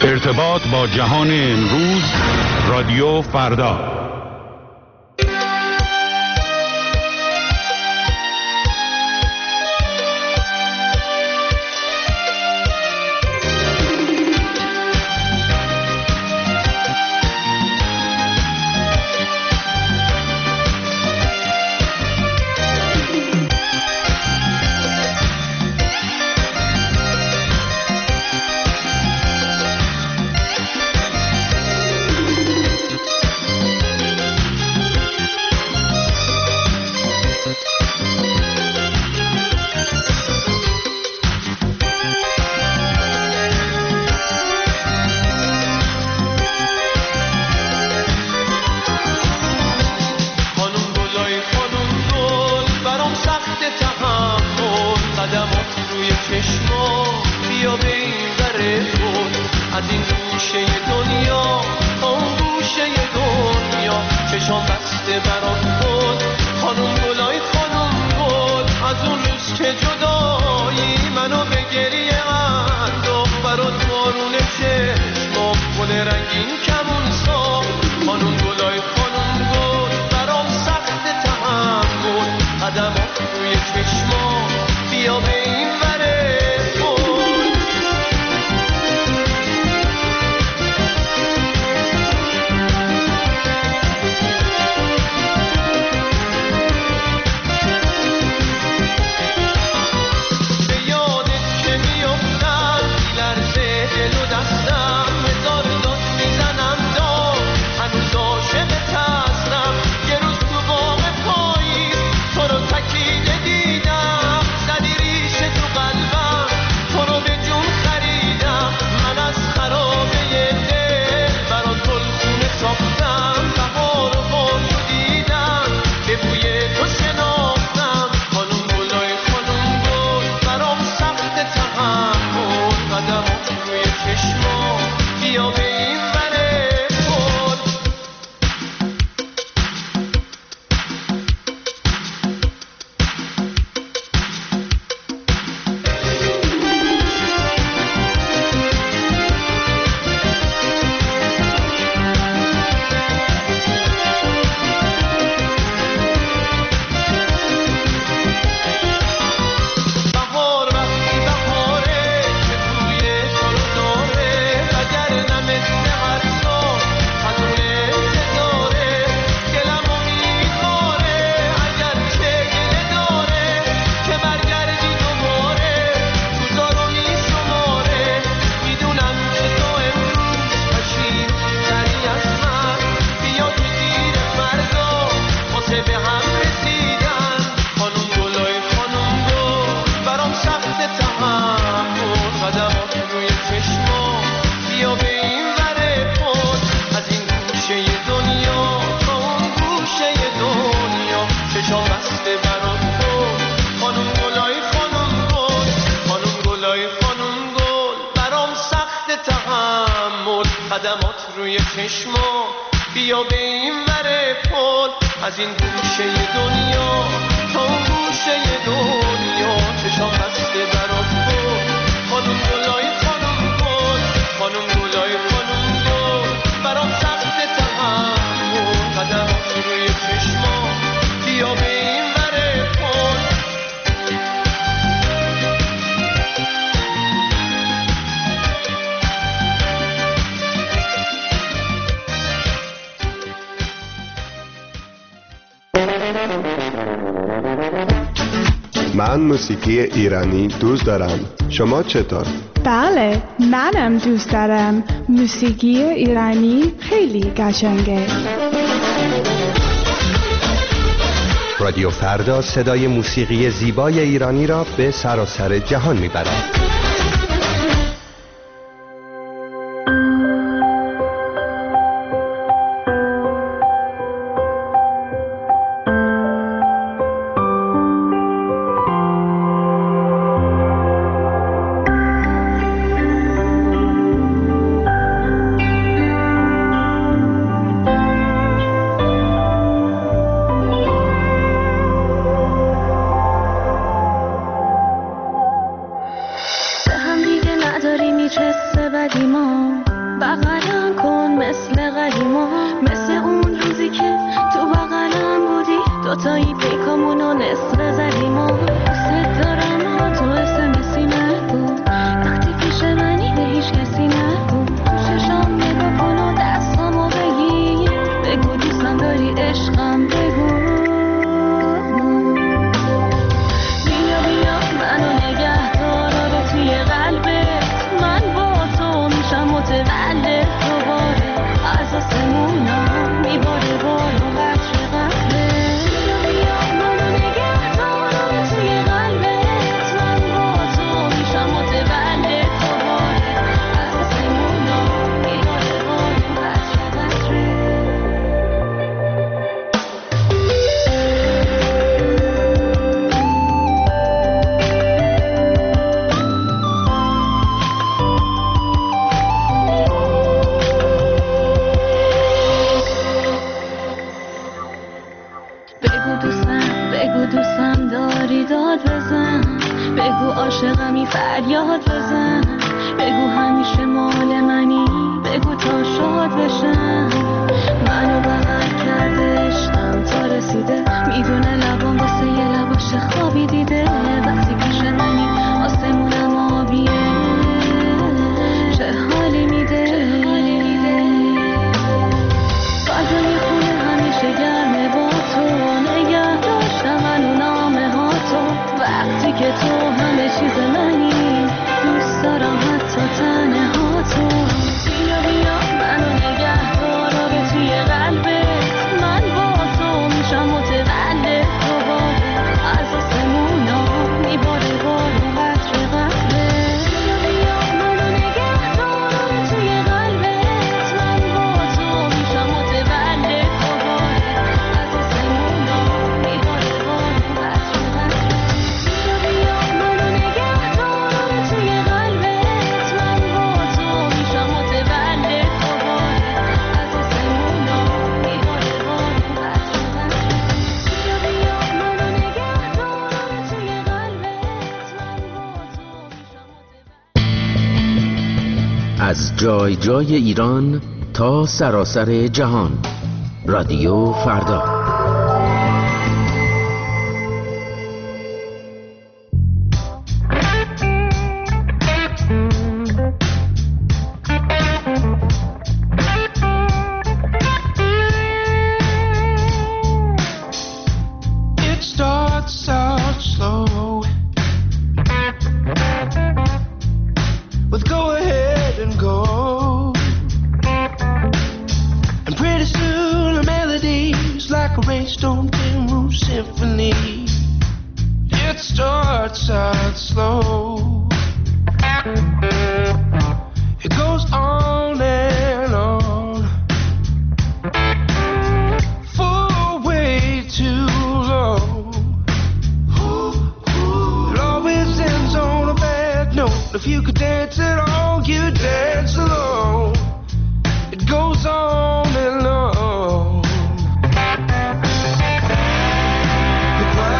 ارتباط با جهان امروز، رادیو فردا. من موسیقی ایرانی دوست دارم. شما چطور؟ بله، منم دوست دارم. موسیقی ایرانی خیلی قشنگه. رادیو فردا صدای موسیقی زیبای ایرانی را به سراسر جهان میبرد. نداری میچسته بدی ما بغلم کن مثل قدیما، مثل اون روزی که تو بغلم بودی، دوتایی پیکامونو نصف زدیما. دوست دارم تو اسمسی نگو، وقتی پیش منی به هیچ کسی نگو. تو چشام نگاه کن و دستامو بگیر، بگو دوستم داری عشقم بگو. بیا بیا منو نگه دار توی قلبت، من با تو میشم متولد دوباره، از آسمونا میباره بارو قطر قطره. بیا بیا منو نگه دار توی قلبت، من با تو میشم متولد دوباره، از آسمونا میباره بارو قطر قطره. بگو دوستم داری داد بزن، بگو عاشقمی فریاد بزن، بگو همیشه مال منی، بگو تا شاد بشم. منو بغل کرده عشقم تا رسیده، میدونه لبام واسه یه لباش خوابی دیده. وقتی پیش منی آسمونم آبیه، چه حالی میده. فضای خونه همیشه گرمه با تو، نگه داشتم منو نامه ها تو. وقتی که تو همه چیز منی، دوست دارم حتی تنه ها تو. بیا بیا منو نگه دار توی قلبت، من با تو میشم متولد دوباره، از آسمونا میباره بارو قطر قطره. بیا بیا منو نگه دار توی قلبت، من با تو میشم متولد دوباره، از آسمونا میباره بارو قطر قطره. بیا بیا منو نگه دار توی قلبت، من با تو میشم متولد دوباره، از آسمونا میباره بارو قطر قطره. بیا بیا منو نگه دار توی قلبت، من با تو میشم متولد. از جای جای ایران تا سراسر جهان، رادیو فردا. It starts out slow, with go ahead and go, and pretty soon the melody's like a Rainstone Penrose symphony. It starts out slow, it goes on and on, for way too long. It always ends on a bad note. If you could dance it all, you dance alone. It goes on and on. The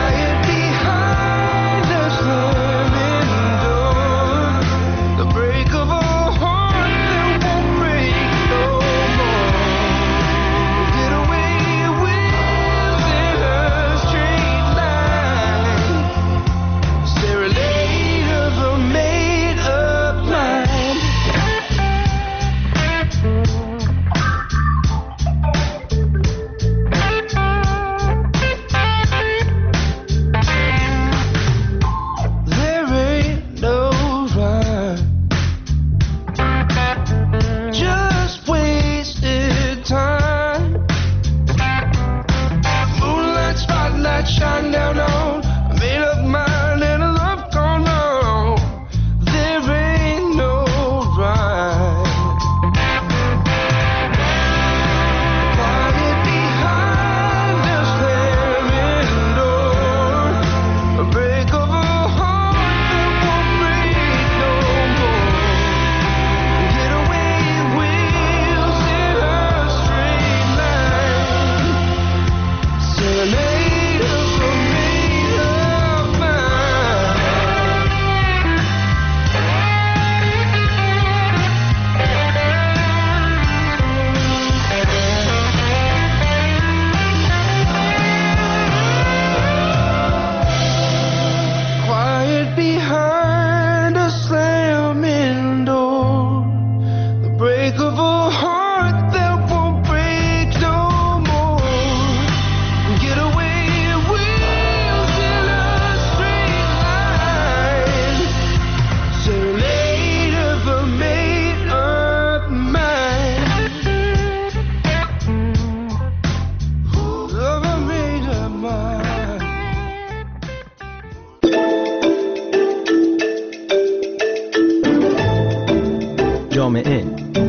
جامعه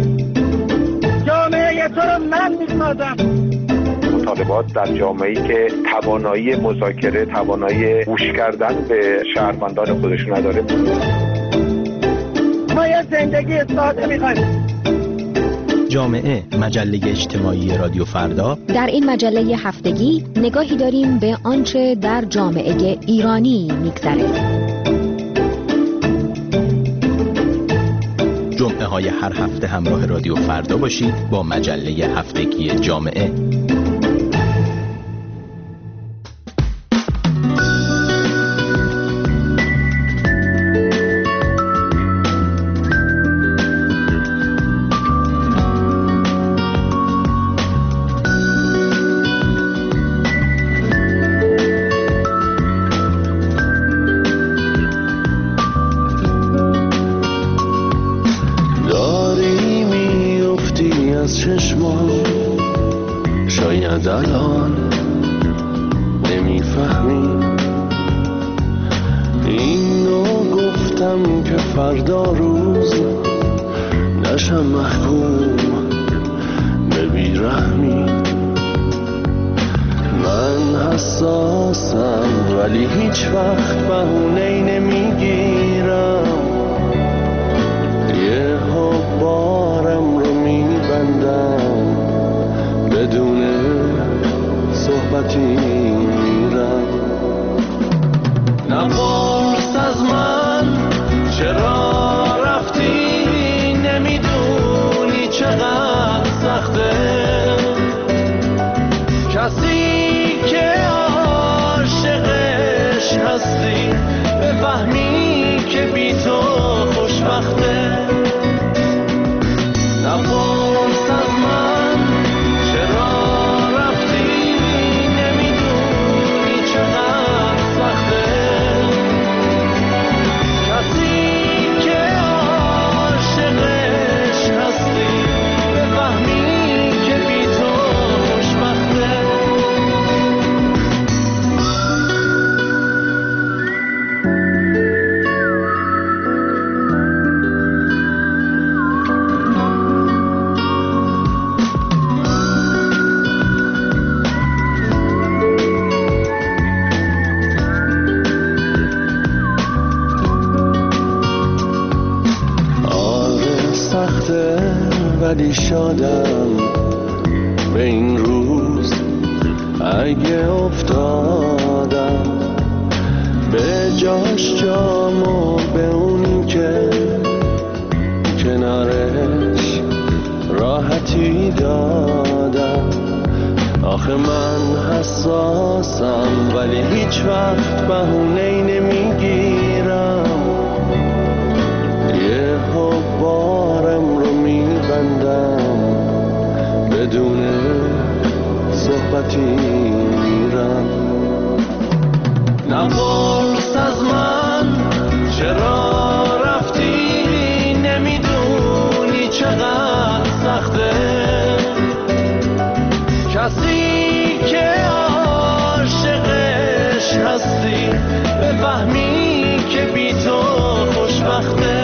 تو رو من میسازم. مطالبات در جامعه‌ای که توانایی مذاکره، توانایی گوش کردن به شهروندان خودش نداره. ما یه زندگی ساده می‌خوایم. جامعه، مجله اجتماعی رادیو فردا. در این مجله هفتگی نگاهی داریم به آنچه در جامعه ایرانی می‌گذره. جمعه های هر هفته همراه رادیو فردا باشید با مجله هفتگی جامعه. شاید الان نمیفهمی اینو گفتم که فردا روز نشم محکوم به بیرحمی. من حساسم ولی هیچ وقت بهونه‌ای نمیگیرم، یه بارم رو میبندم بدون صحبتی میرم. نپرس از من چرا رفتی، نمیدونی چقدر سخته کسی که عاشقش هستی بفهمی که بی تو خوشبخته. نپرس از من چرا رفتی، نمیدونی چقدر سخته کسی که عاشقش هستی بفهمی که بی تو خوشبخته. ولی شادم به این روز اگه افتادم به جاش جامو به اونی که کنارش راحتی دادم. آخه من حساسم ولی هیچ وقت بهونه‌ای نمیگیرم، یه بارم رو میبندم بدون صحبتی میرم. نپرس از من چرا رفتی، نمیدونی چقدر سخته کسی که عاشقش هستی بفهمی که بی تو خوشبخته.